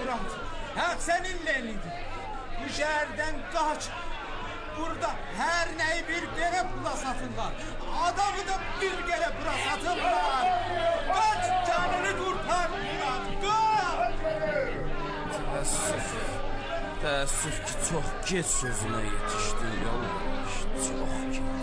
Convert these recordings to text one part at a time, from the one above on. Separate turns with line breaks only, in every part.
Murat. Hak seninle eliydi. Bu şehirden kaç. Burada her neyi bir kere pula satırlar. Adamı da bir kere pula satırlar. Kaç canını kurtar Murat. Kaç.
Təəssüf ki, çox geç sözünə yetişdin, yoldaş, çox geç.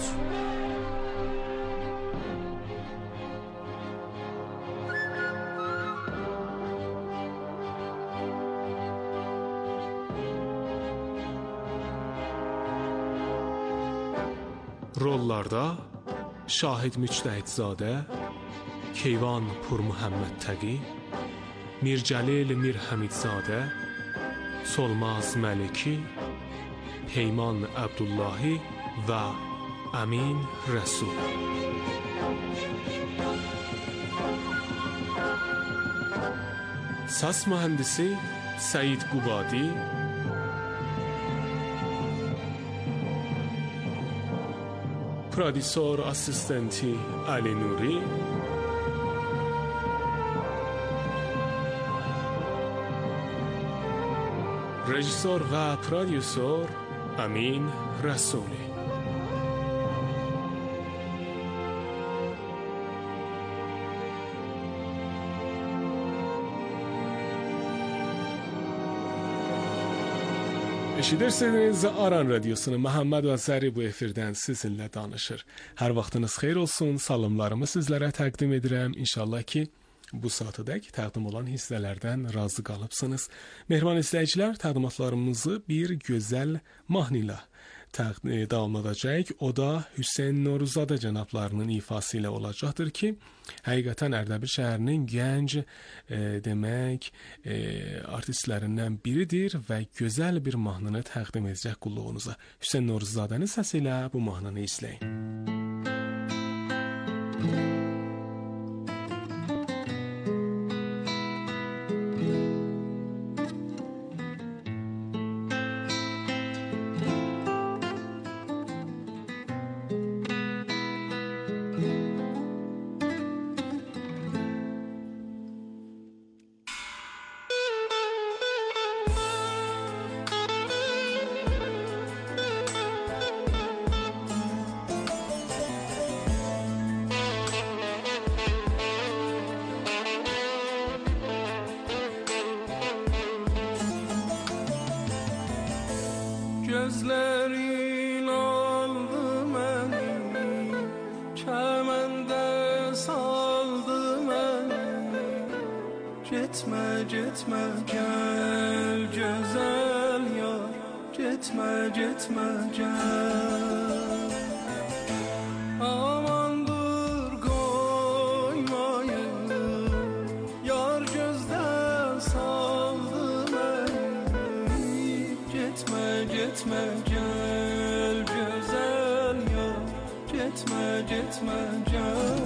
Rollarda Şahid Müctəhidzadə, Keyvan Pur Muhammed Təqi, Mir Cəlil Mir Həmidzadə, Solmaz Məliki, Peyman Əbdullahi və Əmin Rəsul. Səs mühəndisi Səid Qubadi, prodüsor assistenti Ali Nuri, rejissor və prodüsor Əmin Rəsuli. Eşidirsiniz Aran Radyosunu. Məhəmməd Vəzəri bu efirdən sizinlə danışır. Hər vaxtınız xeyir olsun. Salamlarımı sizlərə təqdim edirəm. İnşallah ki, bu saatədək təqdim olan hissələrdən razı qalıbsınız. Mehriban izləyicilər, təqdimatlarımızı bir gözəl mahnı ilə davamladacaq. O da Hüseyn Noruzadə cənablarının ifası ilə olacaqdır ki, həqiqətən Ərdəbil şəhərinin gənc artistlərindən biridir və gözəl bir mahnını təqdim edəcək qulluğunuza. Hüseyn Noruzadənin səsi ilə bu mahnını izləyin.
Gözlerin aldı məni, kəməndə saldı məni. Getmə, getmə, gəl gözəl yar. Getmə, getmə, gəl. Amandır qoymayın, yar gözdən saldı məni. Getmə, getmə, gəl gözəl yar. Getmə, getmə, gəl.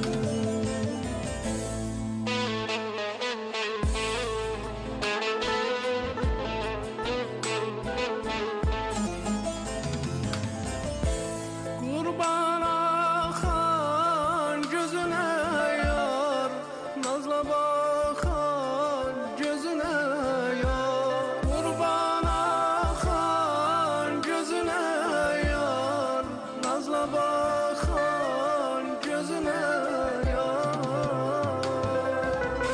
Qurban axan gözünə yar, nazla baxan gözünə yar. Qurban axan gözünə yar, nazla baxan gözünə yar.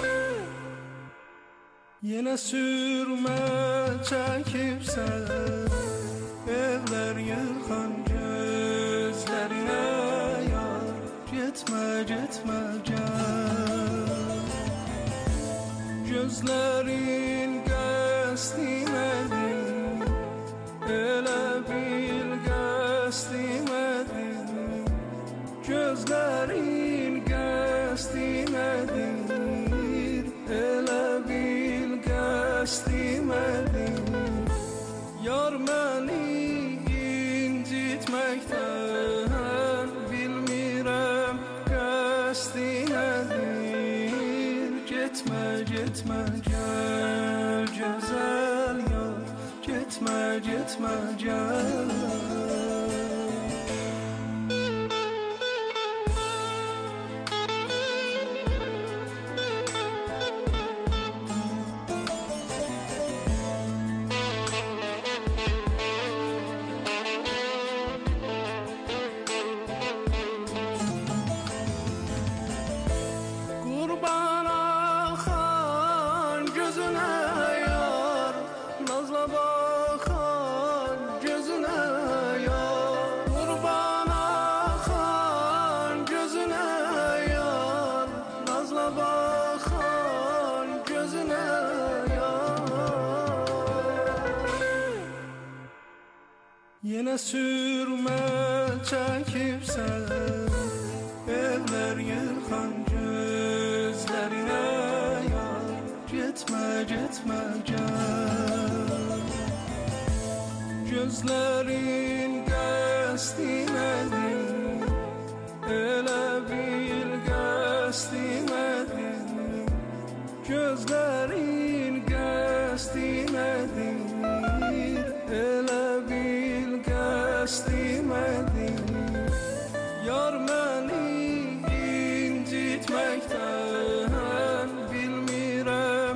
Yenə sürmə çəkibsən, evlər yıxan gözlərinə yar. Getmə, getmə, gəl. Gözlərin qəsdimədir, elə bil qəsdimədir. Gözlərin qəsdimədir, elə bil qəsdimədir. Yar məni incitməkdən bilmirəm qəsdi nədir. Getmə, getmə, gəl gözəl yar. Getmə, getmə, gəl. Yine sürme çekipsen eller yıkan gözlerine yar. Gitme gitme gel. Gözlerin qəsdimədir, elə bil qəsdimədir. Gözlerin qəsdimədir, elə bil qəsdimədir. Yar məni incitməkdən bilmirəm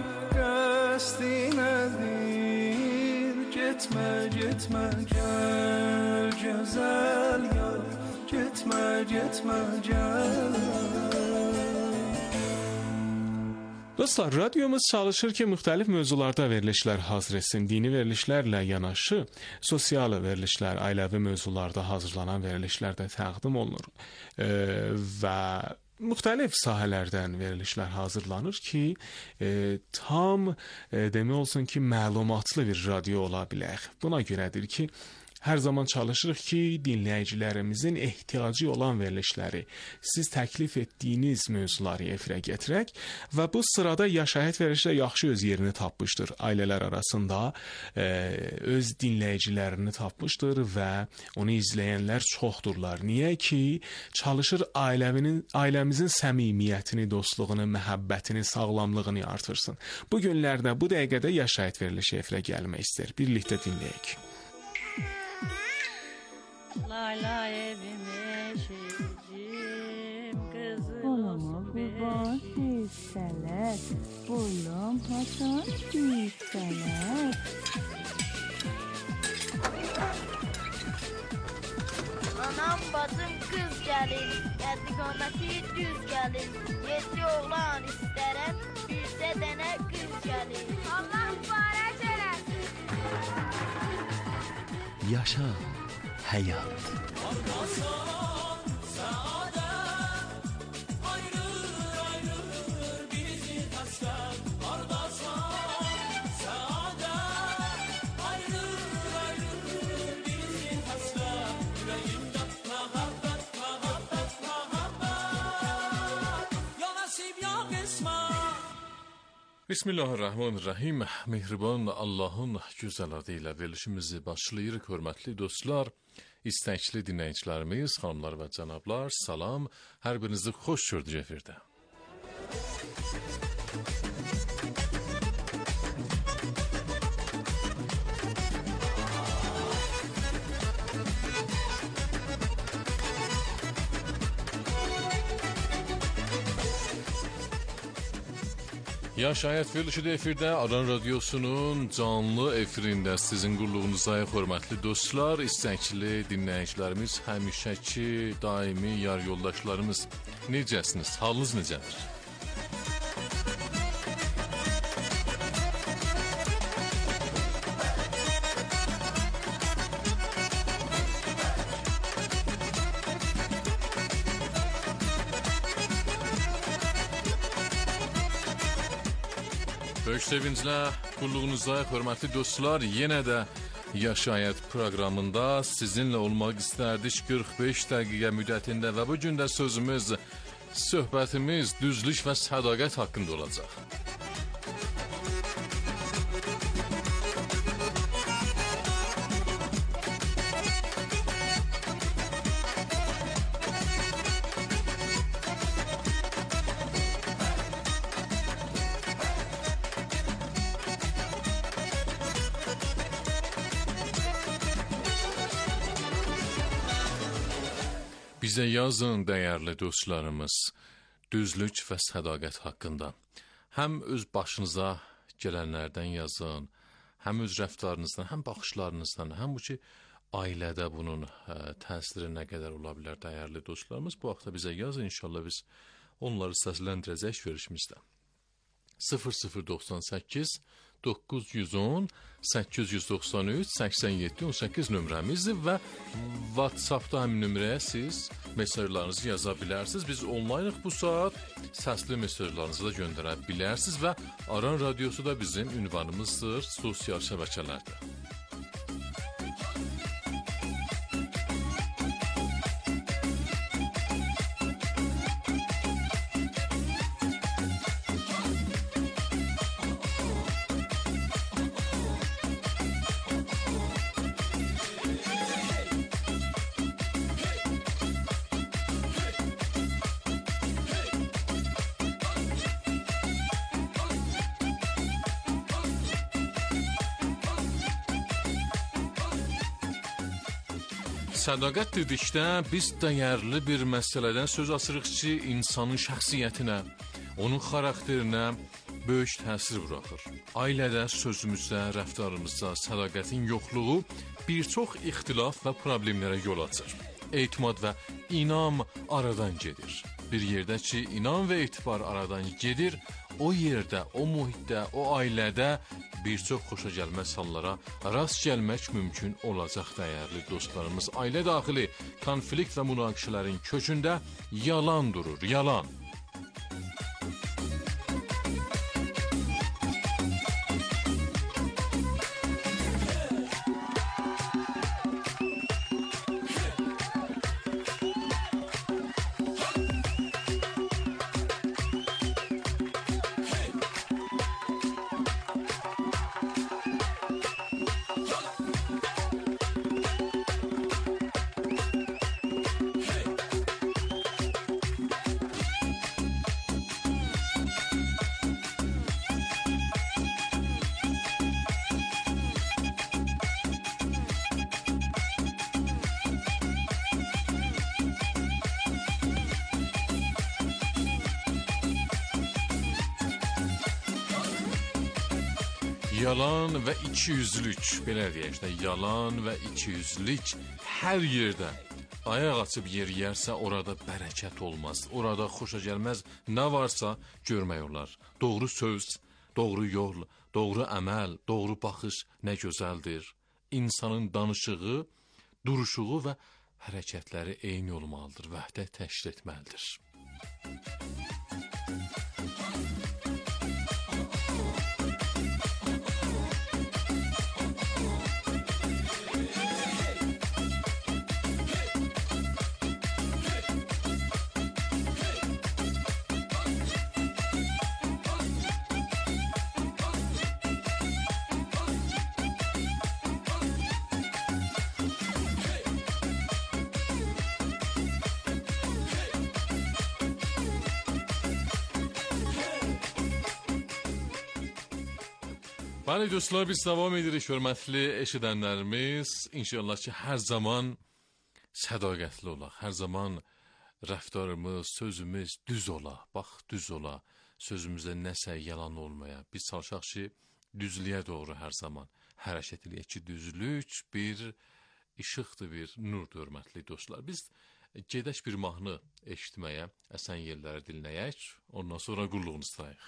qəsdimədir. Gitme gitme gel güzel yar. Gitme gitme gel.
Dostlar, radyomuz çalışır ki, müxtəlif mövzularda verilişlər hazır etsin. Dini verilişlərlə yanaşı, sosial verilişlər, ailəvi mövzularda hazırlanan verilişlər də təqdim olunur. Və müxtəlif sahələrdən verilişlər hazırlanır ki, tam demək olsun ki, məlumatlı bir radio ola bilək. Buna görədir ki, hər zaman çalışırıq ki, dinləyicilərimizin ehtiyacı olan verilişləri, siz təklif etdiyiniz mövzuları efirə gətirək və bu sırada Yaşayət verilişi də yaxşı öz yerini tapmışdır. Ailələr arasında öz dinləyicilərini tapmışdır və onu izləyənlər çoxdurlar. Niyə ki, çalışır ailəmizin səmimiyyətini, dostluğunu, məhəbbətini, sağlamlığını artırsın. Bu günlərdə, bu dəqiqədə Yaşayət verilişi efirə gəlmək istər. Birlikdə dinləyək.
Layla evime şecim kızım
Olamı kurban hisseler, oğlum hasan hisseler.
Anam bacım kız gelir, istikaməti düz gelir. 7 oğlan isterem, bircə dənə qız gelir. Allah mübarək eləsin.
Yaşa hayat.
Bismillahirrahmanirrahim. Mehriban Allah'ın güzel adıyla verilişimizi başlayırıq, hörmətli dostlar. İstəkli dinləyicilərimiz, xanımlar və cənablar, salam. Hər birinizi xoş gördük efirdə. Yaşayət verilişi də efirdə, Aran Radyosu'nun canlı efirində sizin qulluğunuza hörmətli dostlar, istəkli dinləyicilərimiz, həmişəki daimi yar yoldaşlarımız, necəsiniz? Halınız necədir? Böyük sevinclə qulluğunuza hörmətli dostlar, yenə də Yaşayət proqramında sizinlə olmaq istərdik 45 dəqiqə müddətində və bu gün də sözümüz, söhbətimiz düzlük və sədaqət haqqında olacaq. Bizə yazın, dəyərli dostlarımız, düzlük və sədaqət haqqında. Həm öz başınıza gələnlərdən yazın, həm öz rəftarınızdan, həm baxışlarınızdan, həm bu ki, ailədə bunun təsiri nə qədər ola bilər, dəyərli dostlarımız. Bu haqda bizə yazın, inşallah biz onları səsləndirəcək verilişimizdə. 0098 910 893 87 18 nömrəmizdir və WhatsAppda həmin nömrəyə siz mesajlarınızı yaza bilərsiniz. Biz onlaynıq bu saat, səsli mesajlarınızı da göndərə bilərsiniz və Aran Radyosu da bizim ünvanımızdır sosial şəbəkələrdə. Sədaqət dedikdə biz dəyərli bir məsələdən söz açırıq ki, insanın şəxsiyyətinə, onun xarakterinə böyük təsir buraxır. Ailədə, sözümüzdə, rəftarımızda sədaqətin yoxluğu bir çox ixtilaf və problemlərə yol açır. Etimad və inam aradan gedir. Bir yerdə ki, inam və etibar aradan gedir, o yerdə, o mühitdə, o ailədə bir çox xoşagəlməz hallara rast gəlmək mümkün olacaq dəyərli dostlarımız. Ailə daxili konflikt və münaqişələrin kökündə yalan durur, yalan. Yalan və ikiyüzlülük, belə deyək də, yalan və ikiyüzlülük hər yerdə ayaq açıb yeriyərsə orada bərəkət olmaz. Orada xoşagəlməz nə varsa görmək olar. Doğru söz, doğru yol, doğru əməl, doğru baxış nə gözəldir. İnsanın danışığı, duruşuğu və hərəkətləri eyni olmalıdır, vəhdət təşkil etməlidir. Bəli dostlar, biz davam edirik, hörmətli eşidənlərimiz. İnşallah ki, hər zaman sədaqətli olaq, hər zaman rəftarımız, sözümüz düz ola, bax düz ola, sözümüzdə nəsə yalan olmaya. Biz çalışaq ki, düzlüyə doğru hər zaman hərəkət edək ki, düzlük bir işıqdır, bir nurdur, hörmətli dostlar. Biz gedək bir mahnı eşitməyə, əsən yerləri dinləyək, ondan sonra qulluğunu istəyək.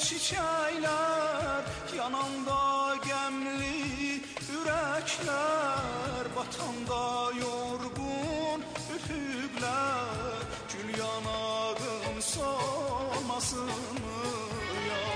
çiçekler, yananda gemli yürekler, batanda yorgun üfüqlər, gül yanağın solmasın mı ya?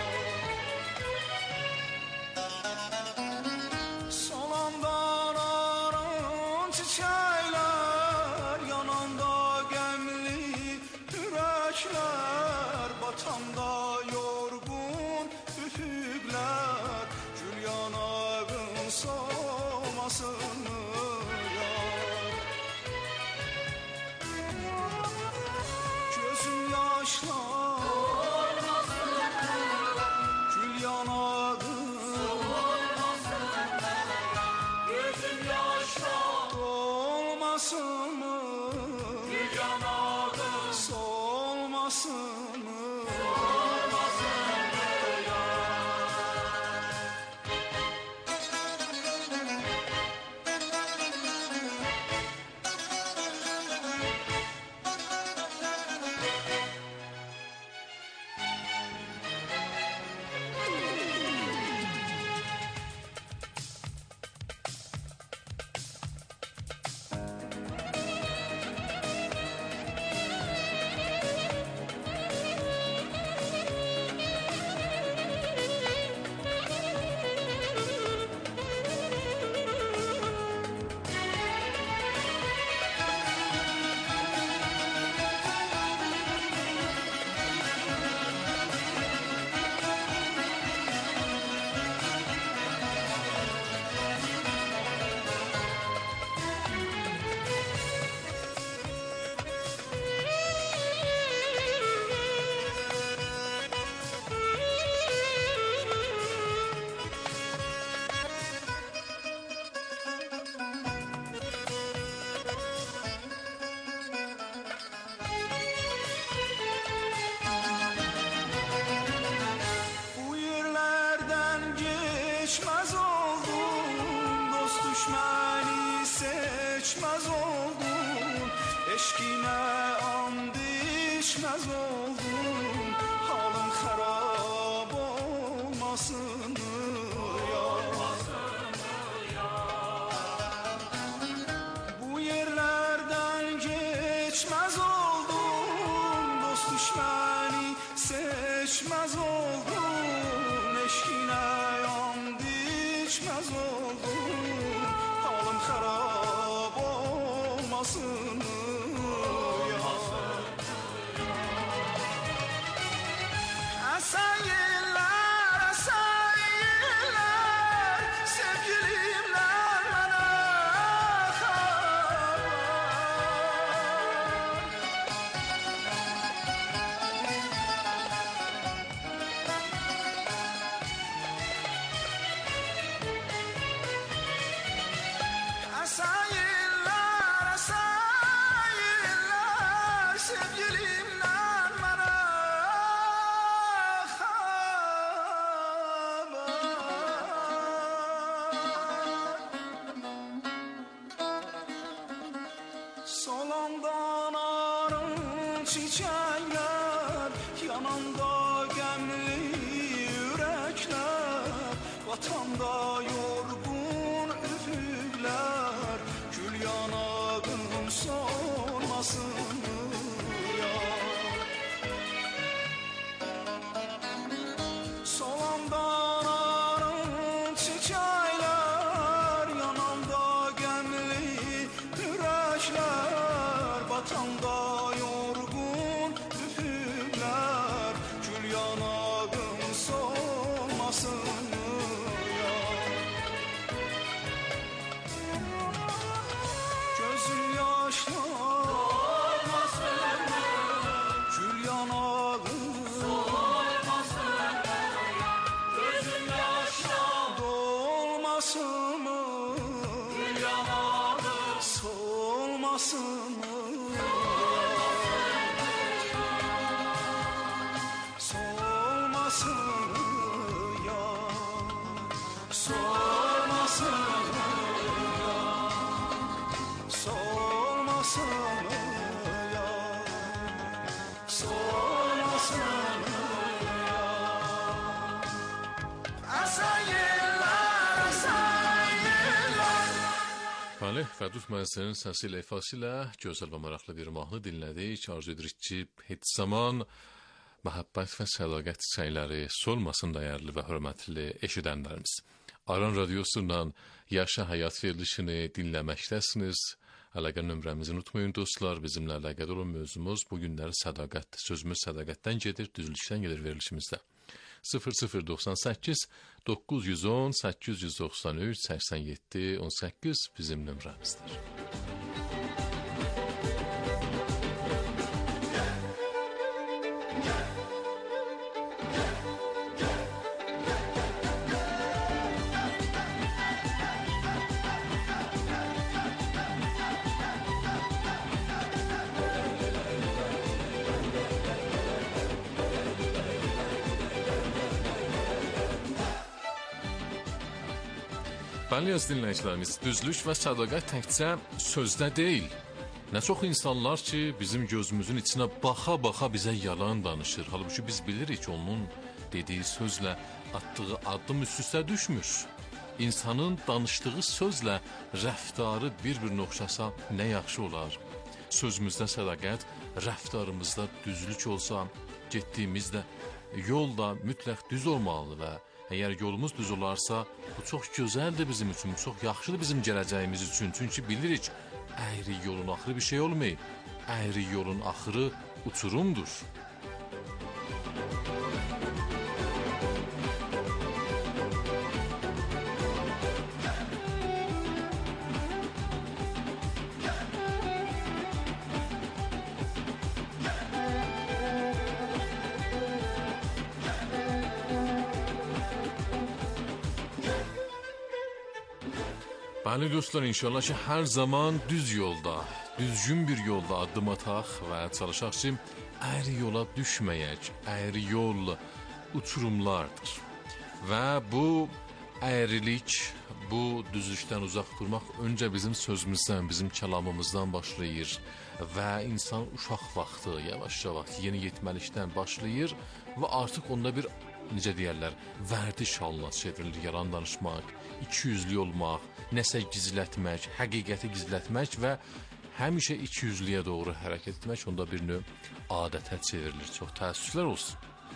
Solandan aran çiçekler, yananda gemli yürekler, batanda yorgun üfüqlər, gül yanağın solmasın mı ya? Gözüm yaşlar gül yanağın solmasın mı? Gül yanağın solmasın mı? Bu yerlerden geçmez oldum, dost düşmeni seçmez oldum, eşkine and içmez oldum, halım harap olmasın mı ya? Bu yerlerden geçmez oldum, dost düşmeni seçmez oldum, eşkine and içmez oldum, halım harap olmasın mı ya? Esen yıllar, sevgilimler bana haber. Esen yıllar, sevgilimler bana haber. Solandan arın çiçekler, yananda gemli yürekler, vatanda yorgun üfüqlər, gül yanağın solmasın mı ya? Solandan arın çiçekler, yananda gemli yürekler, batanda yorgun üfüqlər, gül yanağın solmasın mı ya? Gözüm yaşlar gül yanağın solmasın dolmasın mı? Gül yanağın solmasın mı? Solmasın mı ya? Solmasın mı ya? Solmasın mı ya? Solmasın mı ya?
Bəli, Fərdus müəzzinin səsi ilə ifası ilə gözəl və maraqlı bir mahnı dinlədik. Arzu edirik ki, heç zaman məhəbbət və sədaqət çiçəkləri solmasın dəyərli və hörmətli eşidənlərimiz. Aran Radiosu'ndan Yaşa Həyat verilişini dinləməkdəsiniz. Əlaqə nömrəmizi unutmayın dostlar. Bizimlə əlaqədar olan mövzumuz bu günləri sədaqətdir. Sözümüz sədaqətdən gedir, düzülüşdən gedir verilişimizdə. 0098 910 893 87 18 bizim nömrəmizdir. Bəli, əziz dinləyicilərimiz, düzlük və sədaqət təkcə sözdə deyil. Nə çox insanlar ki, bizim gözümüzün içinə baxa-baxa bizə yalan danışır. Halbuki biz bilirik ki, onun dediyi sözlə atdığı addım üst-üstə düşmür. İnsanın danışdığı sözlə rəftarı bir-birinə oxşasa nə yaxşı olar. Sözümüzdə sədaqət, rəftarımızda düzlük olsa, getdiyimizdə yol da mütləq düz olmalı və əgər yolumuz düz olarsa, bu çox gözəldir bizim üçün, çox yaxşıdır bizim gələcəyimiz üçün. Çünki bilirik, əyri yolun axırı bir şey olmayıb. Əyri yolun axırı uçurumdur. Bəli dostlar, inşallah ki, hər zaman düz yolda, düzgün bir yolda addım ataq və çalışaq ki, əyri yola düşməyək. Əyri yol uçurumlardır. Və bu əyrilik, bu düzlükdən uzaq durmaq öncə bizim sözümüzdən, bizim kəlamımızdan başlayır və insan uşaq vaxtı, yavaş-yavaş yeni yetməlikdən başlayır və artıq onda bir, necə deyərlər, vərdiş halına çevrilir. Yalan danışmaq, ikiyüzlü olmaq, nəsə gizlətmək, həqiqəti gizlətmək və həmişə ikiyüzlüyə doğru hərəkət etmək onda bir növ adətə çevrilir. Çox təəssüflər olsun.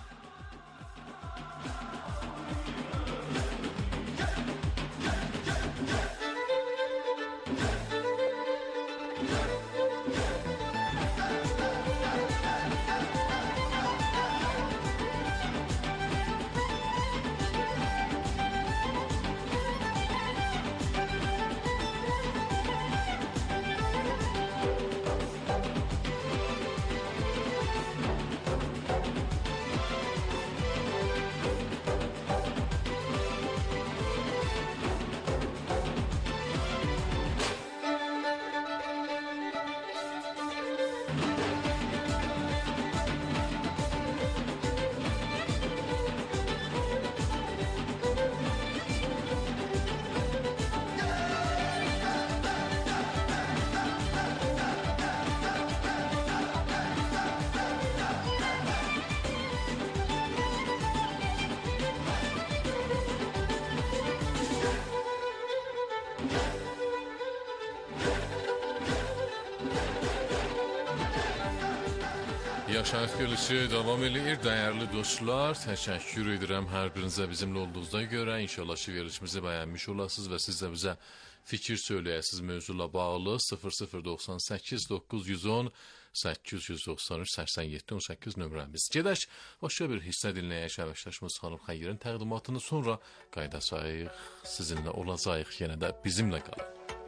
Yaşayış verilişi davam edir. Dəyərli dostlar, təşəkkür edirəm hər birinizə bizimlə olduğunuza görə. İnşallah ki, verilişimizi bəyənmiş olasınız və siz də bizə fikir söyləyəsiniz mövzuyla bağlı. 0098 910 893 87 18 nömrəmiz. Gedək, başqa bir hissə dinləyək. Əməkdaşımız xanım Xəyirin təqdimatını sonra qaydasayıq, sizinlə olacaq, yenə də bizimlə qalın.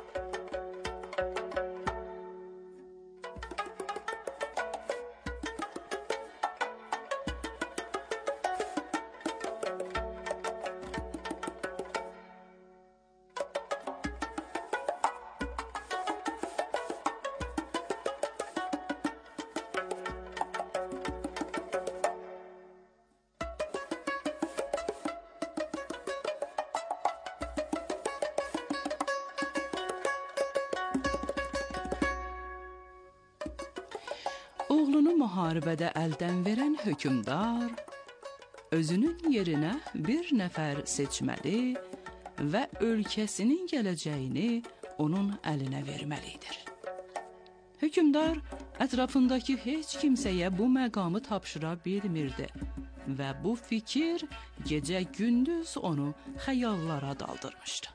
Oğlunu müharibədə əldən verən hökümdar özünün yerinə bir nəfər seçməli və ölkəsinin gələcəyini onun əlinə verməlidir. Hökümdar ətrafındakı heç kimsəyə bu məqamı tapşıra bilmirdi və bu fikir gecə-gündüz onu xəyallara daldırmışdı.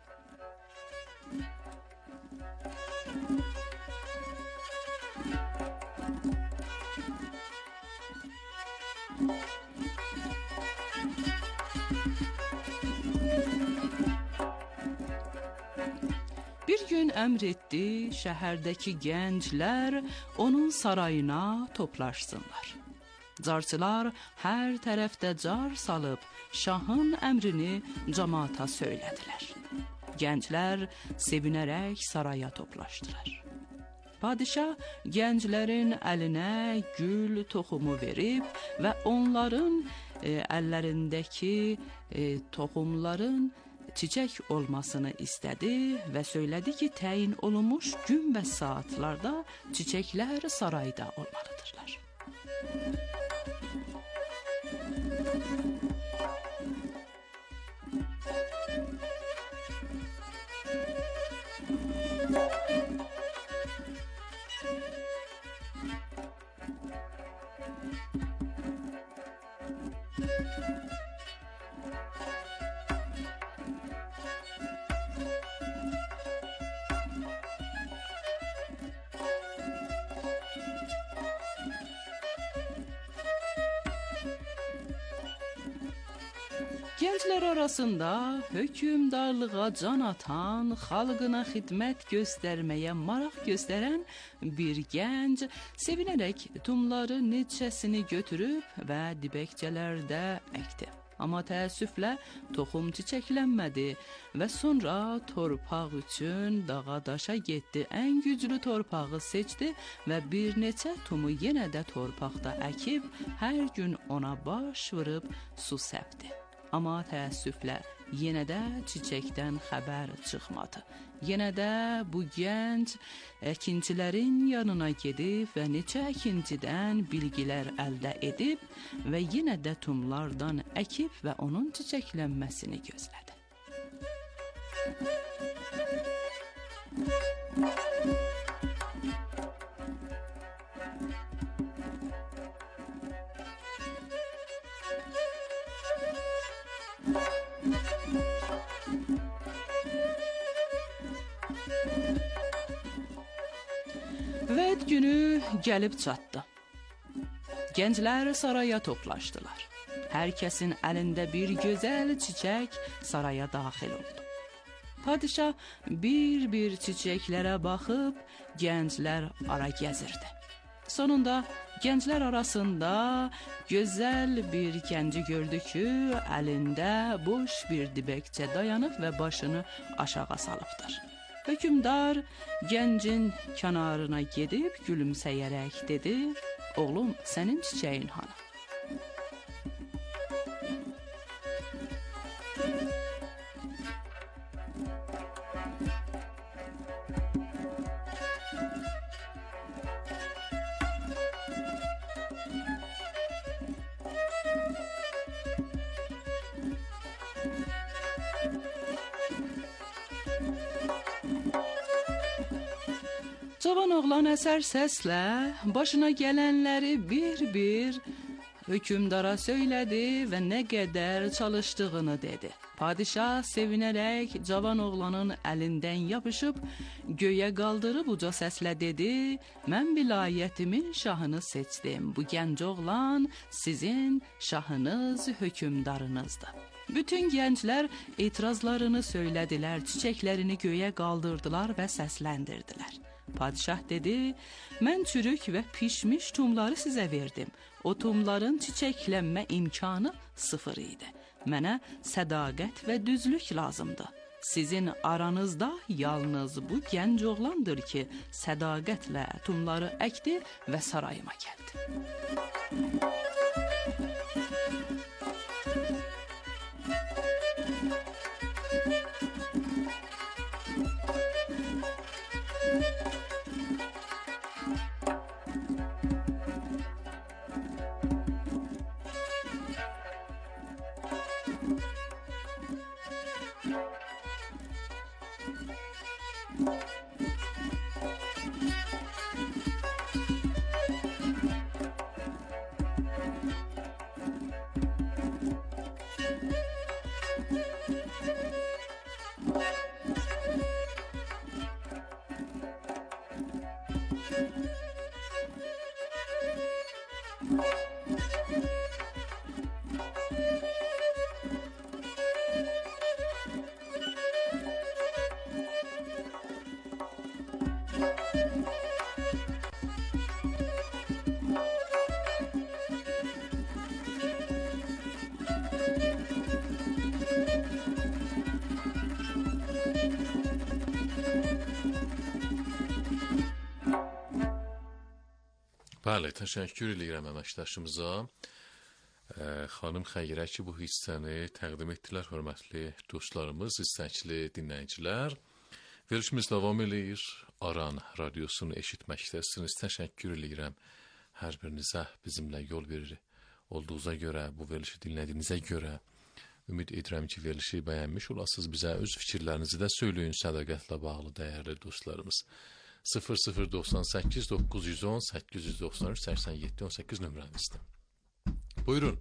Bir gün əmr etdi, şəhərdəki gənclər onun sarayına toplaşsınlar. Carçılar hər tərəfdə car salıb şahın əmrini cəmaata söylədilər. Gənclər sevinərək saraya toplaşdılar. Padişah gənclərin əlinə gül toxumu verib və onların əllərindəki toxumların çiçək olmasını istədi və söylədi ki, təyin olunmuş gün və saatlarda çiçəklər sarayda olmalıdırlar. Gənclər arasında hökümdarlığa can atan, xalqına xidmət göstərməyə maraq göstərən bir gənc sevinərək tumları neçəsini götürüb və dibəkçələrdə əkdi. Amma təəssüflə toxum çiçəklənmədi və sonra torpaq üçün dağa daşa getdi. Ən güclü torpağı seçdi və bir neçə tumu yenə də torpaqda əkib hər gün ona baş vurub su səpdi. Amma təəssüflə yenə də çiçəkdən xəbər çıxmadı. Yenə də bu gənc əkinçilərin yanına gedib və neçə əkincidən bilgilər əldə edib və yenə də tumlardan əkib və onun çiçəklənməsini gözlədi. Vəd günü gəlib çatdı. Gənclər saraya toplaşdılar. Hər kəsin əlində bir gözəl çiçək saraya daxil oldu. Padişah bir-bir çiçəklərə baxıb gənclər ara gəzirdi. Sonunda gənclər arasında gözəl bir gənci gördü ki, əlində boş bir dibəkçə dayanıb və başını aşağı salıbdır. Hökümdar gəncin kənarına gedib gülümsəyərək dedi: "Oğlum, sənin çiçəyin hanı?" Cavan oğlan əsər səslə başına gələnləri bir-bir hökümdara söylədi və nə qədər çalışdığını dedi. Padişah sevinərək cavan oğlanın əlindən yapışıb göyə qaldırıb uca səslə dedi: "Mən vilayətimin şahını seçdim. Bu gənc oğlan sizin şahınız, hökümdarınızdır." Bütün gənclər etirazlarını söylədilər, çiçəklərini göyə qaldırdılar və səsləndirdilər. Padişah dedi: "Mən çürük və pişmiş tumları sizə verdim. O tumların çiçəklənmə imkanı sıfır idi. Mənə sədaqət və düzlük lazımdır. Sizin aranızda yalnız bu gənc oğlandır ki, sədaqətlə tumları əkdi və sarayıma gəldi."
Bəli, təşəkkür edirəm əməkdaşımıza. Xanım Xəyrə ki, bu hissəni təqdim etdilər, hörmətli dostlarımız, istəkli dinləyicilər. Verilişimiz davam edir. Aran radiosunu eşitməkdəsiniz. Təşəkkür edirəm hər birinizə bizimlə yol verir olduğunuza görə, bu verilişi dinlədiyinizə görə. Ümid edirəm ki, verilişi bəyənmiş olasınız. Bizə öz fikirlərinizi də söyləyin sədaqətlə bağlı dəyərli dostlarımız. 0098 910 893 87 18 nömrəmizdir. Buyurun.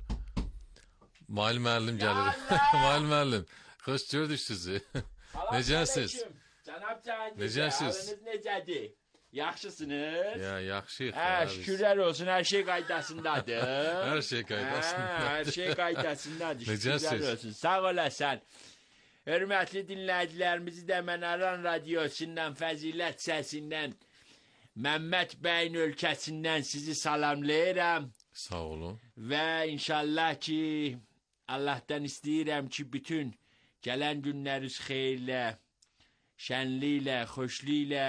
Mail müəllim gəlir. Mail müəllim, xoş gördük sizi. Necəsiz?
Cənab Cahangir,
Necəsiz?
halınız necədir? Yaxşısınız?
Ya, yaxşıyıq.
Şükürlər olsun, hər şey qaydasındadır.
Hər şey qaydasındadır.
Hər şey qaydasındadır,
Necəsiz?
şükürlər olsun. Sağ olasan. Hörmətli dinləyicilərimizi də mən Aran radiosundan, Fəzilət səsindən, Məmməd bəyin ölkəsindən sizi salamlayıram.
Sağ olun.
Və inşallah ki, Allahdan istəyirəm ki, bütün gələn günləriniz xeyirlə, şənliklə, xoşliklə,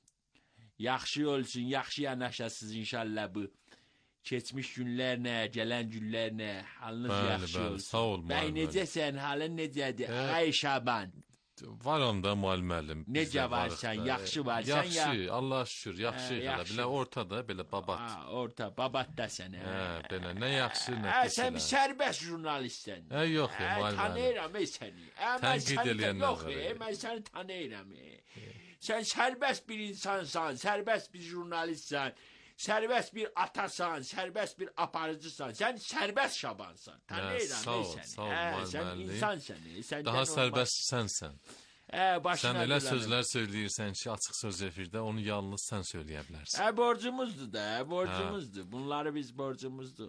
yaxşı olsun, yaxşı yanaşasınız inşallah bu keçmiş günlərlə, gələn günlərlə, halınız yaxşı olsun.
Sağ ol,
Bəy, necəsən, halın necədir? Ay Şaban.
Varam da Mail müəllim.
Necə varsan, yaxşı varsan ya?
Yaxşı, Allah şükür, yaxşı. Belə ortada, belə babat.
Orta, babatdasən.
Belə, nə yaxşı, nə pis.
Sən bir sərbəst jurnalistsən.
Yox, Mail müəllim.
Tanıyıram səni.
Tənqid eləyənlər var.
Mən səni tanıyıram. Sən sərbəst bir insansan, sərbəst bir jurnalistsən, sərbəst bir atasan, sərbəst bir aparıcısan. Sən sərbəst Şabansan. Tanıyıram səni.
Sağ ol, Mail
sən
müəllim.
insansən.
Daha sərbəst sənsən. Sən elə
dolanır.
sözlər söyləyirsən ki, açıq söz efirdə onu yalnız sən söyləyə bilərsən.
Borcumuzdur da, borcumuzdur. Bunları biz borcumuzdur.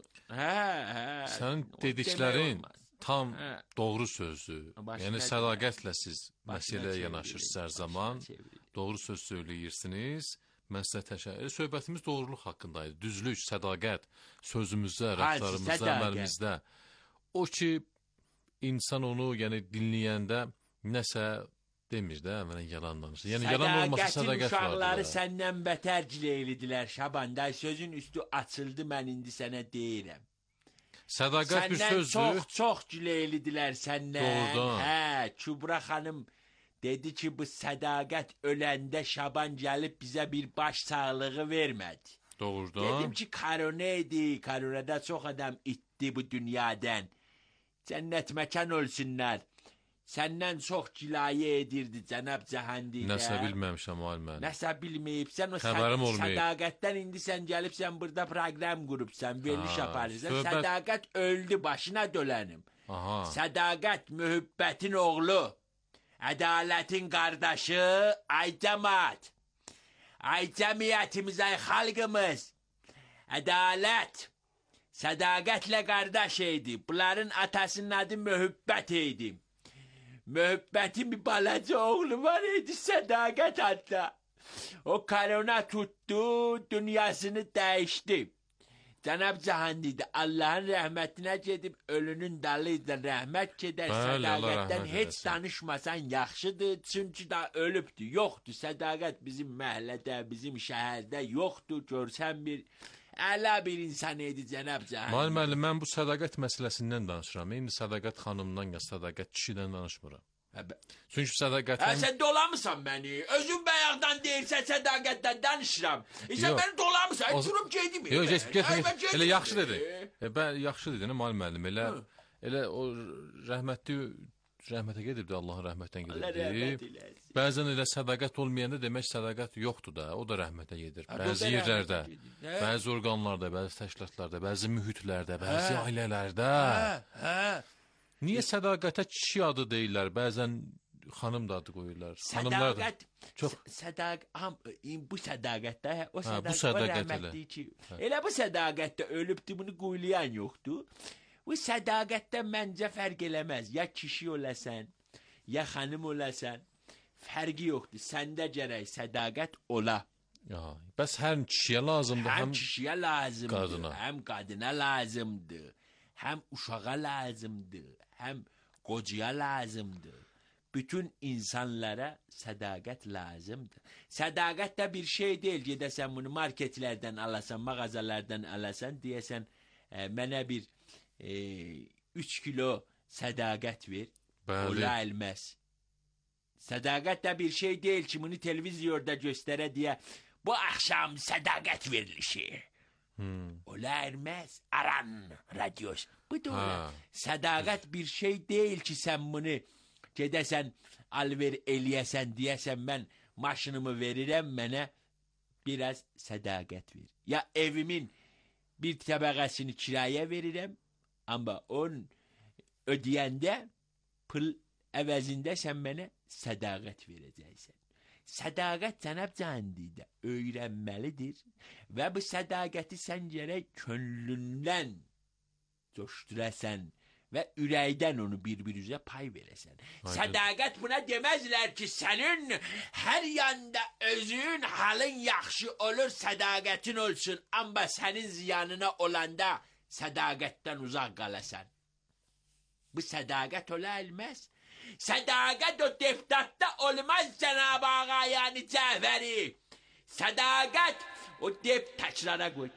Sənin dediklərin tam doğru sözdür. Yəni sədaqətlə siz məsələyə yanaşırsınız hər zaman. Doğru söz söyləyirsiniz. Mən sizə təşəkkür. Söhbətimiz doğruluq haqqındaydı. Düzlük, sədaqət sözümüzdə, rəftarımızda, əməlimizdə. O ki, insan onu, yəni dinləyəndə nəsə demir də, əmələn yalan danışır. Yəni yalan olmasa sədaqət vardır.
Uşaqları səndən bətər gileylidilər Şaban. Da sözün üstü açıldı, mən indi sənə deyirəm.
Sədaqət bir sözdür.
Səndən çox gileylidilər səndən.
Doğrudan.
Kübra xanım dedi ki, bu sədaqət öləndə Şaban gəlib bizə bir baş sağlığı vermədi.
Doğrudan.
Dedim ki, korona idi. Koronada çox adam itdi bu dünyadan. Cənnət məkan olsunlar. Səndən çox cilayə edirdi cənab Cahangir.
Nəsə bilməmişəm müəllim.
Nəsə bilməyibsən, o sədaqətdən indi sən gəlibsən burada proqram qurubsan, veriliş aparırsan. Sədaqət öldü, başına dölənim. Sədaqət mühibbətin oğlu, ədalətin qardaşı, ay cəmaat, ay cəmiyyətimiz, ay xalqımız. Ədalət, sədaqətlə qardaş idi. Bunların atasının adı mühibbət idi. Mühibbətin bir balaca oğlu var idi, sədaqət hatta. O korona tuttu, dünyasını dəyişdi. Cənab Cahangir, Allahın rəhmətinə gedib ölünün dalıyla rəhmət gedər. Sədaqətdən heç danışmasan yaxşıdır, çünki da ölübdür, yoxdur. Sədaqət bizim məhəllədə, bizim şəhərdə yoxdur. Görsən bir əla bir insan idi cənab Cahangir.
Müəllim, mən bu sədaqət məsələsindən danışıram. İndi sədaqət xanımdan ya sədaqət kişidən danışmıram. Çünki sədaqətin...
Sən dolamısan məni. Özün bayaqdan deyirsən sədaqətdən danışıram. Sən məni dolamısan. Durub gedim.
Yox, elə yaxşı dedin. Yaxşı dedin, müəllim. Elə o rəhmətə gedibdi, Allahın rəhmətdən gedibdi. Bəzən elə sədaqət olmayanda demək sədaqət yoxdur da, o da rəhmətə gedir. Bəzi yerlərdə, bəzi orqanlarda, bəzi təşkilatlarda, bəzi mühitlərdə, bəzi ailələrdə. Niyə sədaqətə kişi adı deyirlər, bəzən xanım da adı qoyurlar.
Sədaqət, bu sədaqətdə, o sədaqət rəhmətli ki, elə bu sədaqətdə ölübdür, bunu qoyulayan yoxdur. Bu sədaqətdə məncə fərq eləməz. Ya kişi olasan, ya xanım olasan, fərqi yoxdur. Səndə gərək sədaqət ola.
Bəs həm kişiyə lazımdır,
həm kişiyə lazımdır,
qadına.
Həm qadına lazımdır, həm uşağa lazımdır, həm qocaya lazımdır. bütün insanlara sadakat lazımdır. Sadakat da bir şey değil. Gidersen bunu marketlerden alasan, mağazalardan alasan, diyesen bana bir 3 kilo sadakat ver. Ola elmez. Sadakat da bir şey değil ki bunu televizyonda göstere diye bu akşam sadakat verilişi. Ola ermez. Aran radyos. Bu da ola. Sadakat bir şey değil ki sen bunu gedesen alver eliyesen diyesen ben maşınımı veririm bana biraz sadakat ver. Ya evimin bir tabakasını kiraya veririm ama on ödeyende pıl əvəzində sən mənə sədaqət verəcəksən. Sədaqət cənab cəhəndikdə öyrənməlidir və bu sədaqəti sən gərək könlündən coşdurasən və ürəkdən onu bir-birinizə pay verəsən. Sədaqət buna deməzlər ki, sənin hər yanda özün halın yaxşı olur, sədaqətin olsun, amma sənin ziyanına olanda sədaqətdən uzaq qalasan. Bu sədaqət ola elməz. Sadakat o deftatta olmaz Cenab-ı Ağa yani Cevheri. Sadakat o taçlara koy.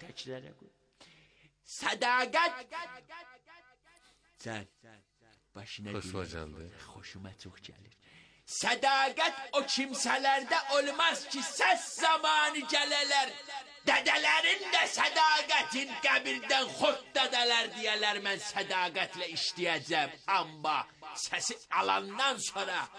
Sadakat sen başına değil. Hoşuma çok gelir. Sadakat o kimselerde olmaz ki ses zamanı geleler. Dedelerin de sadakatin kabirden hort dedeler diyeler ben sadakatle işleyeceğim. Ama sesi alandan sonra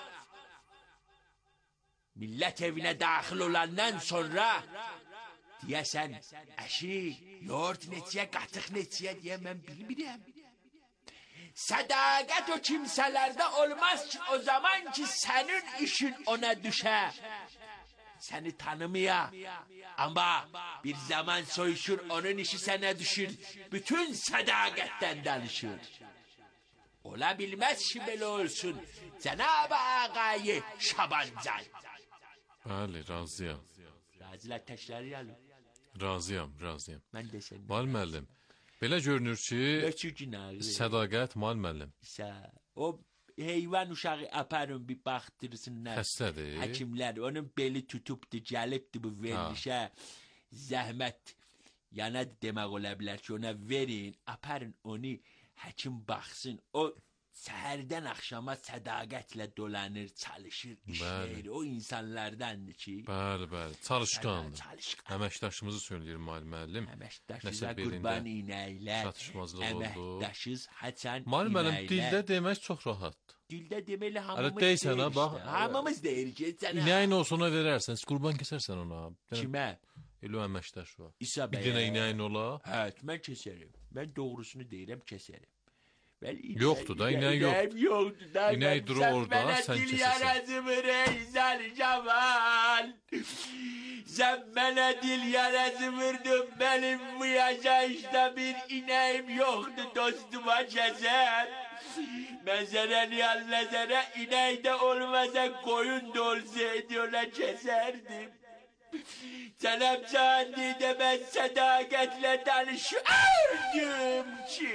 millet evine dahil olandan sonra diyesen eşi yoğurt netiye katık netiye diye ben bilmiyorum. Sadakat o kimselerde olmaz ki o zaman ki senin işin ona düşer. Seni tanımıyor ama bir zaman soyuşur onun işi sana düşür. Bütün sadakatten danışır. Olabilmez ki böyle olsun. Cenab-ı Ağa'yı Şabancan.
Bəli, razıyam.
Razılar taşları yalım.
Razıyam.
Mən də sən.
Mal müəllim, belə görünür ki, sədaqət mal müəllim.
O heyvan uşağı aparın bir baktırsınlar.
Xəstədir.
Həkimlər onun beli tutubdu, gəlibdi bu verilişə. Zəhmət yana demək ola bilər ki, ona verin, aparın onu həkim baxsın. O səhərdən axşama sədaqətlə dolanır, çalışır, işləyir. O insanlardandır ki.
Bəli, çalışqandır. Əməkdaşımızı söyləyir müəllim.
Əməkdaşıza qurban inəklər.
Çatışmazlıq oldu.
Əməkdaşız Həsən
müəllim, dildə demək çox rahatdır.
Dildə deməli hamımız
deyirsən,
deyir
bax,
hamımız deyir ki, sənə.
İnəyin olsa ona verərsən, qurban kəsərsən ona.
Kimə?
Elə əməkdaş var.
İsa bəyə.
Bir dənə inəyin ola.
Hə, mən kəsərəm. Mən doğrusunu deyirəm, kəsərəm.
Yoxdur da, inək yoxdur.
Yoxdur da.
İnək durur orada, sən kəsəsən.
Dil yarasımı reyzal Camal. Sen bana dil yarası vurdun, benim bu yaşayışta bir ineğim yoktu dostuma keser. Ben sana niyallesene ineği de olmasa koyun da olsaydı ona keserdim. Cenab-ı Cehennim'de ben sadaketle tanışırdım ki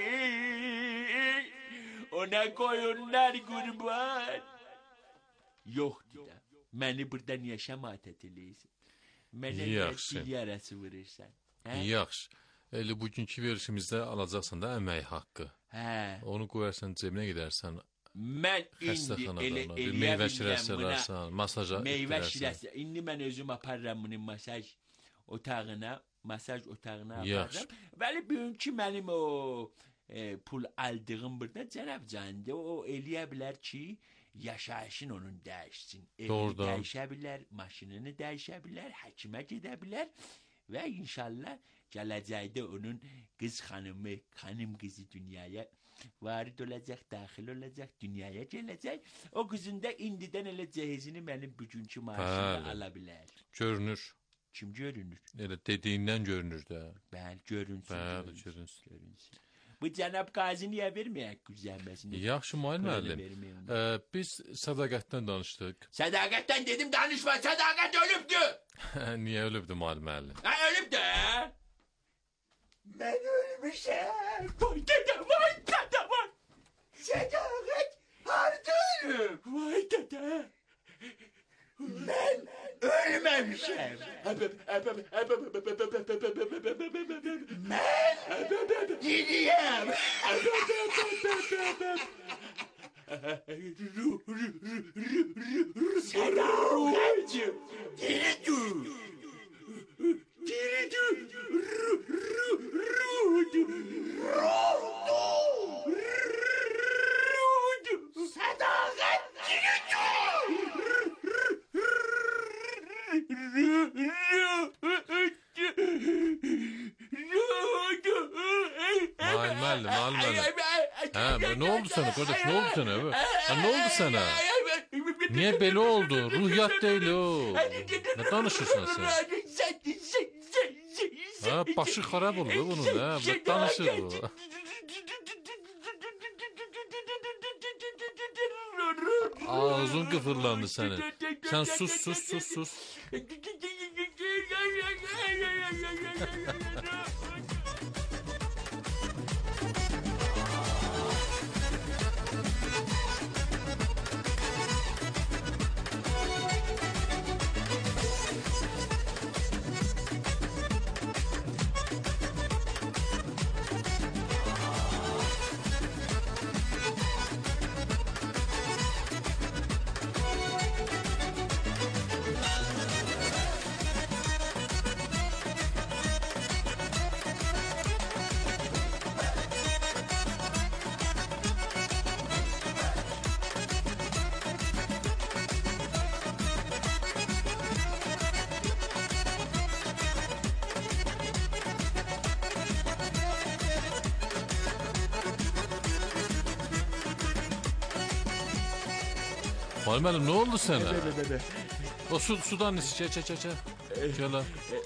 ona koyunlar kurban. Yoktu da. Beni buradan yaşama tetiliyiz. Mənə dil yarası vurursan.
Yaxşı. Elə bugünkü verişimizdə alacaqsan da əmək haqqı. Onu qoyarsan cebinə gedərsən.
Mən indi
bir meyvə şirəsi alarsan, masaja
meyvə şirəsi. İndi mən özüm aparıram bunu masaj otağına aparıram. Bəli, bugünkü mənim o pul aldığım burada Cənab Cəhəndə o eləyə bilər ki, yaşayışın onun dəyişsin. Evini dəyişə bilər, maşınını dəyişə bilər, həkimə gedə bilər və inşallah gələcəkdə onun qız xanımı, xanım qızı dünyaya varid olacaq, daxil olacaq, dünyaya gələcək. O qızın da indidən elə cəhizini mənim bugünkü maaşımda ala bilər.
Görünür.
Kim görünür?
Elə dediyindən görünür də.
Bəli, görünsün.
Bəli, görünsün.
Bu Cənab Qazi niyə verməyək güzəlməsini?
Yaxşı müəllim. Biz sədaqətdən danışdıq.
Sədaqətdən dedim danışma. Sədaqət ölübdü.
Niyə ölübdü müəllim?
Ölübdü. Mən ölmüşəm. Vay dədəm. Sədaqət harda ölüb? Vay dədəm. vermişəm. Mən diriyəm. Sədaqətcim, diridur. Diridur. Sədaqət
Müəllim. Hə, nə oldu sənə qardaş? Nə oldu sənə? Nə oldu sənə? Niyə belə oldu? Ruhiyyat deyil o. Nə danışırsan sən? Ha, başı xarab oldu bunun, hə? Nə danışır bu? Ağzın qıfırlandı sənin. Sən sus. Müəllim, nə oldu sənə? O sudan iç, çək. Gələ.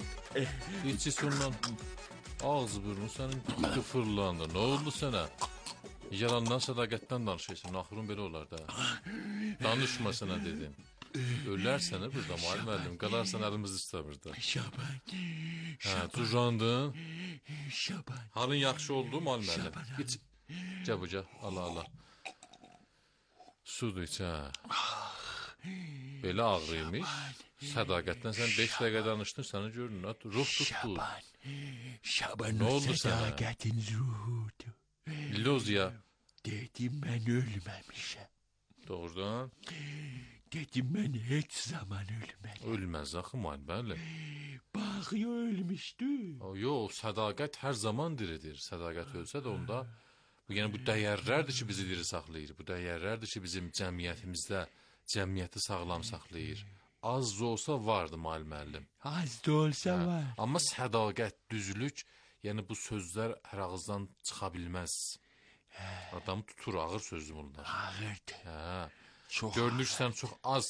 İç sundan. Ağzı burnun sənin qıfırlandı. Nə oldu sənə? Yalandan, sədaqətdən danışırsan. Axırın belə olar da. Danışma sənə dedim. Ölərsən burada müəllim. Qalarsan əlimiz istəmirdi.
Şaban.
Hə, tuzandın.
Şaban.
Halın yaxşı oldu müəllim. İç. Gəl. Allah. Sudur iç, hə. Belə ağrıymış. Sədaqətdən sən 5 dəqiqə danışdın, səni görün. Ruh tutdu.
Şaban,
nə oldu sənə?
Sədaqətin ruhudur.
Lozya.
Dedim, mən ölməmişəm.
Doğrudan?
Dedim, mən heç zaman ölməyəm.
Ölməz axı, müəllim.
Bax, ölmüşdü.
Yox, sədaqət hər zaman diridir. Sədaqət ölsə də onda... Yəni, bu dəyərlərdir ki, bizi diri saxlayır. Bu dəyərlərdir ki, bizim cəmiyyətimizdə cəmiyyəti sağlam saxlayır. Az da olsa vardı müəllim.
Az da olsa var.
Amma sədaqət, düzlük, yəni bu sözlər hər ağızdan çıxa bilməz. Adamı tutur, ağır sözdür bunlar.
Ağırdır.
Görünürsən, çox az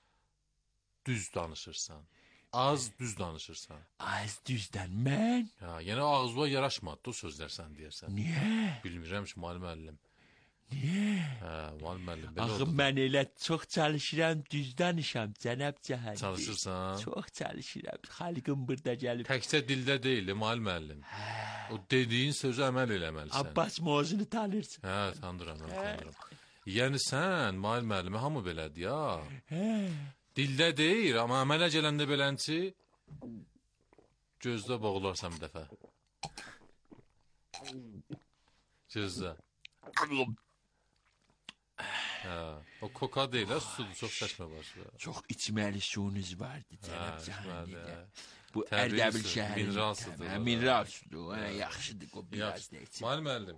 düz danışırsan. Az düz danışırsan.
Az düzdən mən?
Yəni ağzına yaraşmadı o sözlər sən deyərsən.
Niyə?
Bilmirəm ki, müəllim.
Niyə?
Müəllim, belə
oldu. Axı, mən elə çox çalışıram, düz danışam, cənab Cəhəndi.
Çalışırsan?
Çox çalışıram, xalqım burada gəlib.
Təkcə dildə deyil, müəllim. O dediyin sözü əməl eləməlisən.
Abbas Mozunu tanırsan.
Tanıram. Yəni sən, müəllim, hamı belədir, ya. Dildə deyir, amma əmələ gələndə belənçi gözdə boğularsan bir dəfə. Gözdə. O koka deyil, sudur, çox çəşmə başlı.
Çox içməli suyunuz vardı, cənab Cəhəndi. Bu Ərdəbil şəhərində.
Mineral sudur.
Mineral sudur, yaxşıdır, o biraz da içim.
Müəllim.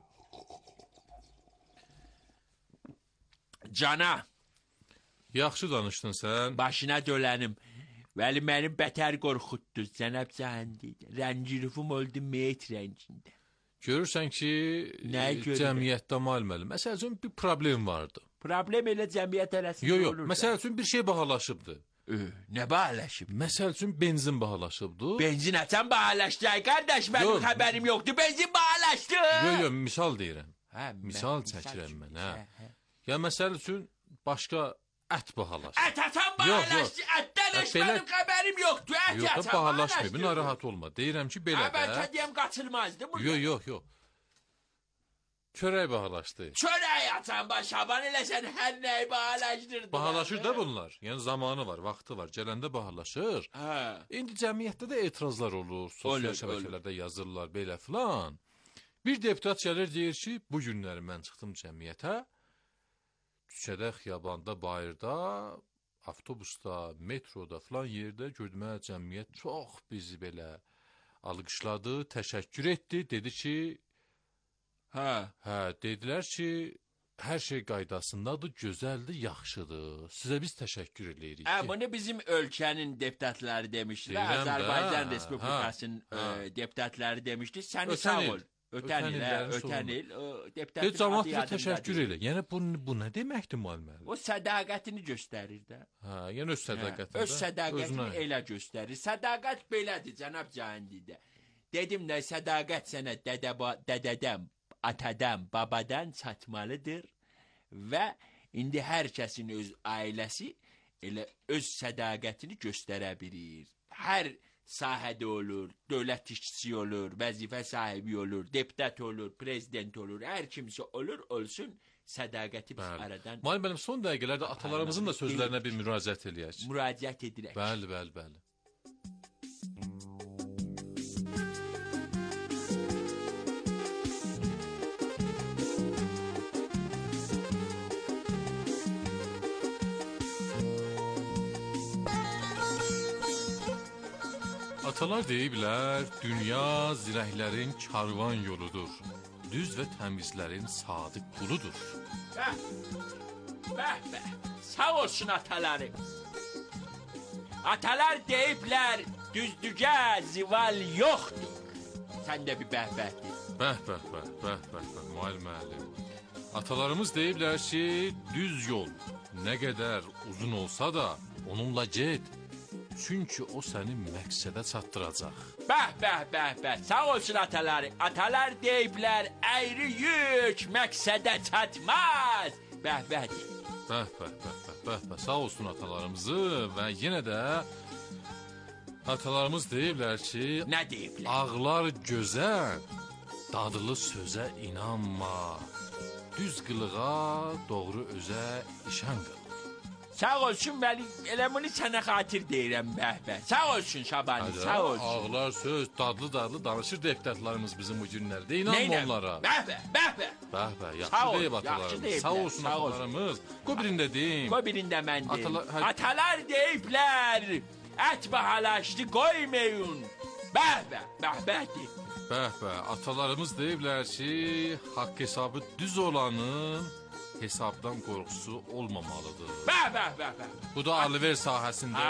Cana.
Yaxşı danışdın sən.
Başına dölənim. Vəli mənim bətər qorxutdu, cənab Cəhəndi. Rəncirifim oldu meyit rəncində.
Görürsən ki, cəmiyyətdə müəllim. Məsəl üçün bir problem vardı.
Problem elə cəmiyyət arasında olur.
Yox, məsəl üçün bir şey bahalaşıbdı.
Nə bahalaşıb?
Məsəl üçün benzin bahalaşıbdı.
Benzin açan bahalaşdı, qardaş, mənim xəbərim yoxdur. Benzin bahalaşdı.
Yox, misal deyirəm. Misal çəkirəm mən. Ya məsəl üçün başqa ət bahalaşdı.
Ət atan bahalaşdı, ətdən heç mənim xəbərim yoxdur.
Yox, bahalaşmıyor, narahat olma. Deyirəm ki, belə də.
Bəlkə deyəm qaçılmazdı burada.
Yox. Çörək bahalaşdı.
Çörək atan Şaban elə sən hər nəyi bahalaşdırdın.
Bahalaşır da bunlar. Yəni zamanı var, vaxtı var. Gələndə bahalaşır. İndi cəmiyyətdə də etirazlar olur. Sosial şəbəkələrdə yazırlar belə filan. Bir deputat gəlir deyir ki, bu günləri mən çıxdım cəmiyyətə. Küçədə, xiyabanda, bayırda, avtobusda, metroda filan yerdə gördüm cəmiyyət çox bizi belə alqışladı, təşəkkür etdi. Dedi ki, dedilər ki, hər şey qaydasındadır, gözəldir, yaxşıdır. Sizə biz təşəkkür edirik.
Bunu bizim ölkənin deputatları demişdi. Azərbaycan Respublikasının deputatları demişdi. Səni sağ ol. Ötən il deputatın
cəmaatına təşəkkür elə. Yəni bu nə deməkdir müəllim?
O sədaqətini göstərir də.
Yəni öz sədaqətini.
Öz sədaqətini elə göstərir. Sədaqət belədir cənab Cahandidə. Dedim də sədaqət sənə dədədən, atadan, babadan çatmalıdır və indi hər kəsin öz ailəsi elə öz sədaqətini göstərə bilir. Hər sahədə olur, dövlət işçisi olur, vəzifə sahibi olur, deputat olur, prezident olur, hər kimsə olur, olsun, sədaqəti biz aradan...
Müəllim, son dəqiqələrdə atalarımızın da sözlərinə bir müraciət eləyək.
Müraciət edirək.
Bəli. Atalar deyiblər, dünya zirəklərin karvan yoludur, düz və təmizlərin sadiq quludur.
Bəh, sağ olsun ataları. Atalar deyiblər, düzdügə zival yoxdur. Sən də bir bəh-bəhdir.
Bəh, müəllim. Atalarımız deyiblər ki, düz yol nə qədər uzun olsa da onunla get. Çünki o səni məqsədə çatdıracaq.
Bəh, sağ olsun ataları. Atalar deyiblər, əyri yük məqsədə çatmaz. Bəh.
Sağ olsun atalarımızı və yenə də atalarımız deyiblər ki...
Nə deyiblər?
Ağlar gözəl, dadlı sözə inanma. Düz qılığa, doğru özə işan qıl.
Sağ olsun Vəli, elə bunu sənə xatir deyirəm, bəh. Sağ olsun Şabani, sağ olsun.
Ağlar söz, dadlı danışır deputatlarımız bizim bu günlərdə. İnanma onlara.
Bəh.
Yaxşı deyib atalarımız. Sağ olsun atalarımız. Qoy birində deyim.
Qoy birində mən deyim. Atalar deyiblər, ət bahalaşdı qoymayın. Bəh deyib.
Bəh, atalarımız deyiblər ki, haqq hesabı düz olanın hesabdan qorxusu olmamalıdır.
Bəh.
Bu da alver sahəsində.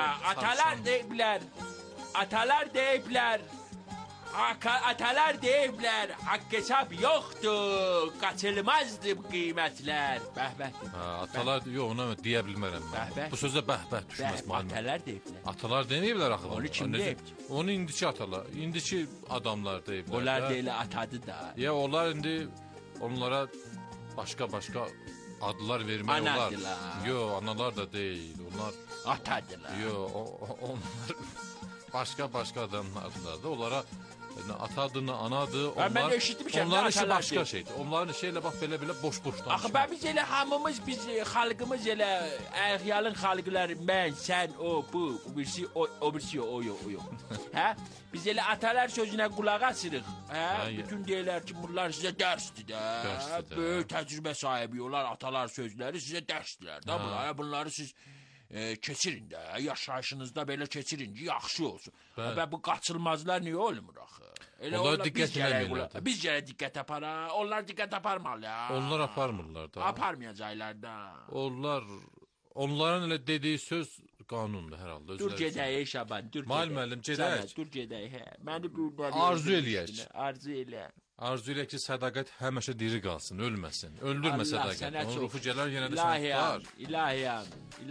Atalar deyiblər, haqq hesab yoxdur, qaçılmazdır bu qiymətlər. Bəh.
Atalar, yox, ona deyə bilmərəm mən. Bu sözdə bəh düşməz müəllim.
Atalar deyiblər.
Atalar deməyiblər axı.
Onu kim deyib?
Onu indiki atalar, indiki adamlar deyiblər.
Onlar deyilə atadı da.
Ya, onlar indi onlara başqa adlar vermək olar.
Anadılar.
Yox, analar da deyil. Onlar
atadılar.
Yox, onlar başqa adamlardır da. Onlara atadır, anadır.
Mən eşitmişəm.
Onların işi başqa şeydir. Onların işi elə bax belə boş danışır.
Axı biz elə hamımız, xalqımız elə əhyalın xalqları, mən, sən, o, bu, birisi, o birisi, o yox. Hə? Biz elə atalar sözünə qulaq asırıq. Bütün deyirlər ki, bunlar sizə dərsdir də. Böyük təcrübə sahibi olar, atalar sözləri sizə dərsdirlər də. Bunları siz keçirin də, yaşayışınızda belə keçirin ki, yaxşı olsun. Bu qaçılmazlar niyə olmur axı?
Onlar diqqət eləmirlər.
Biz gərək diqqət aparaq, onlar diqqət aparmalı ya.
Onlar aparmırlar da.
Aparmayacaqlar da.
Onların elə dediyi söz qanundur hər halda.
Dur gedək Şaban, dur gedək.
Müəllim, gedək.
Dur gedək, Məni bir
arzu eləyək.
Arzu elə.
Arzu eləyək ki, sədaqət həmişə diri qalsın, ölməsin. Öldürmə sədaqət. Onun ruhu gələr yenə də səni tutar.
İlahiyam.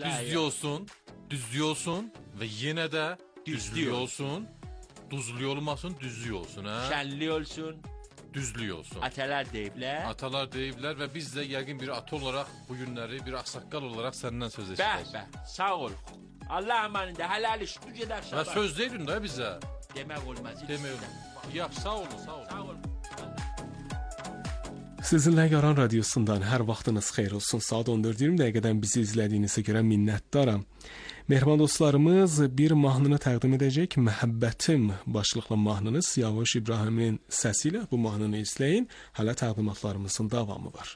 Düzlü olsun və yenə də düzlü olsun. Duzlu olmasın, düzlü olsun.
Şənli olsun.
Düzlü olsun.
Atalar deyiblər.
Atalar deyiblər və biz də yəqin bir ata olaraq bu günləri, bir ağsaqqal olaraq səndən söz eşitdik.
Bəh, sağ ol. Allah əmanində, hələl iş, dur gedək Şaban.
Söz deydin də bizə.
Demək olmaz.
Demək olmaz. Yaxşı, sağ olun.
Sağ olun.
Sizinlə Aran Radiosundan hər vaxtınız xeyir olsun. Saat 14:20 dəqiqədən bizi izlədiyinizə görə minnətdaram. Mehriban dostlarımız bir mahnını təqdim edəcək. Məhəbbətim başlıqlı mahnını Siyavuş İbrahimin səsi ilə bu mahnını izləyin. Hələ təqdimatlarımızın davamı var.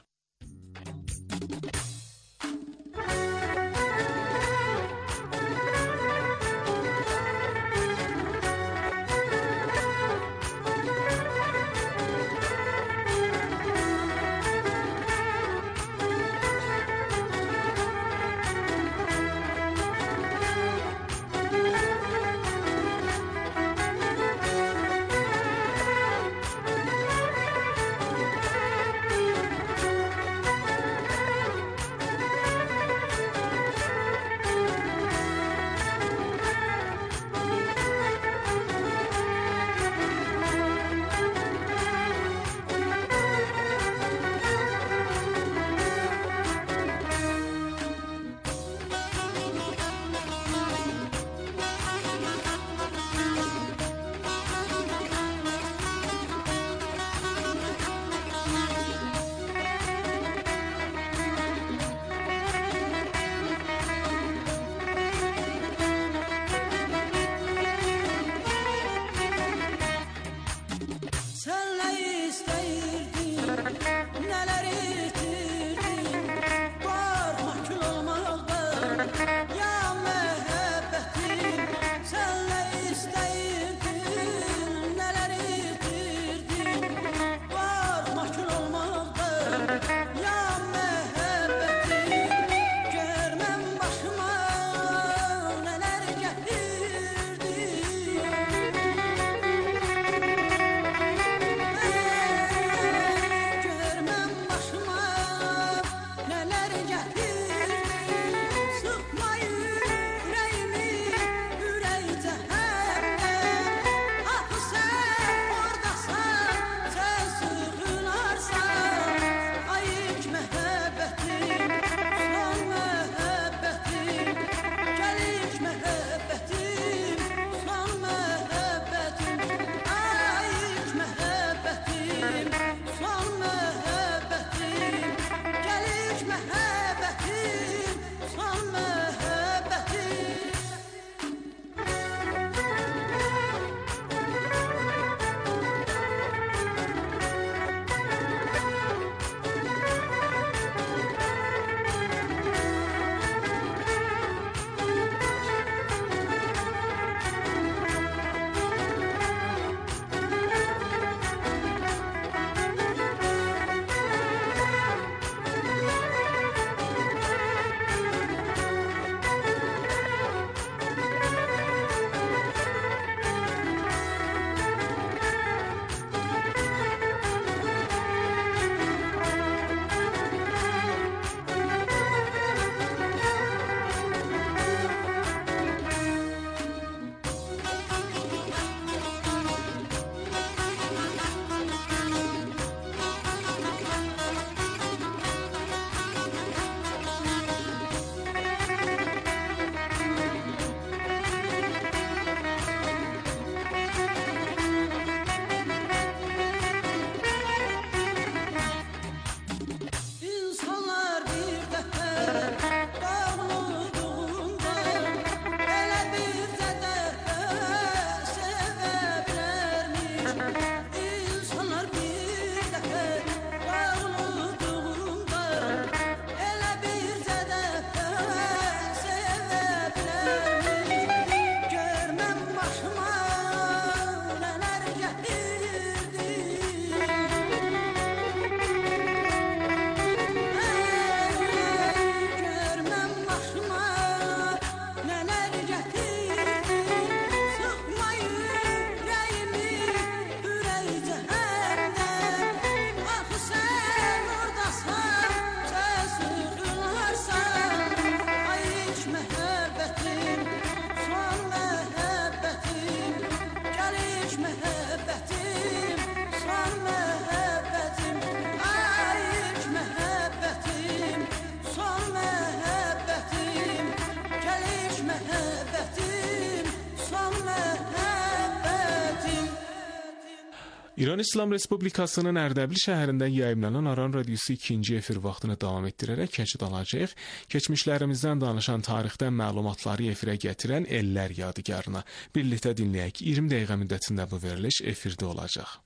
İran İslam Respublikasının Ərdəbil şəhərində yayımlanan Aran Radiosu ikinci efir vaxtını davam etdirərək keçid alacaq. Keçmişlərimizdən danışan tarixdən məlumatları efirə gətirən Ellər Yadigarına birlikdə dinləyək. 20 dəqiqə müddətində bu veriliş efirdə olacaq.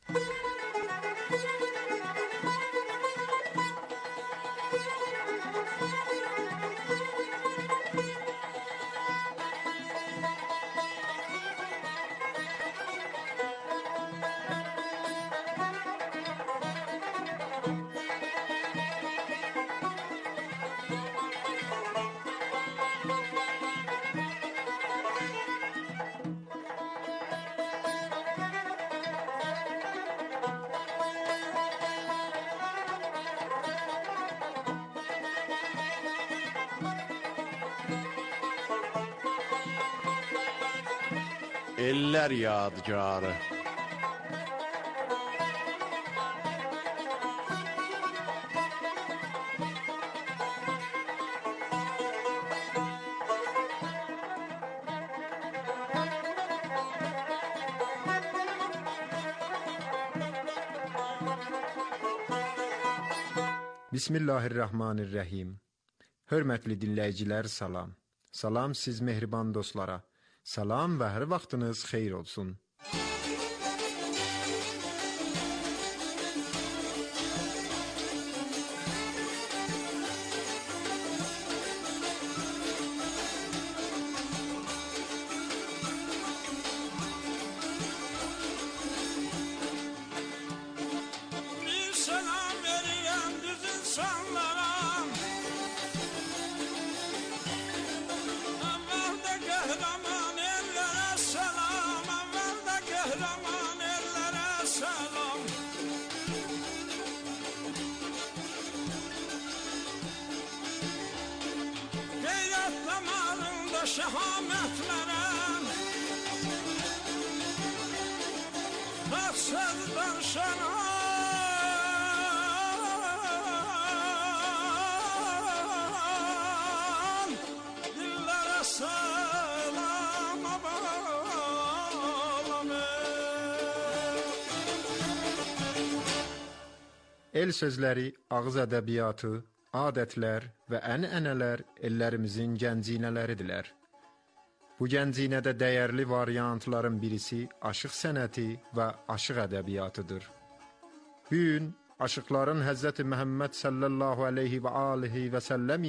Ellər yadigarı.
Bismillahirrahmanirrahim. Hörmətli dinləyicilər, salam. Salam siz mehriban dostlara. Salam və hər vaxtınız xeyir olsun.
Bir selam verirəm düz insanlara. Əvvəldə qəhrəman ellərə səlam, əvvəldə qəhrəman ellərə səlam. Qeyrət damarında şəhamət verən, məqsəd danışan dillərə səlam abalam.
El sözləri, ağız ədəbiyyatı, adətlər və ənənələr ellərimizin gəncinələridirlər. Bu gəncinədə dəyərli variantların birisi aşıq sənəti və aşıq ədəbiyyatıdır. Bu gün aşıqların Həzrəti Məhəmməd sallallahu aleyhi və alihi və səlləm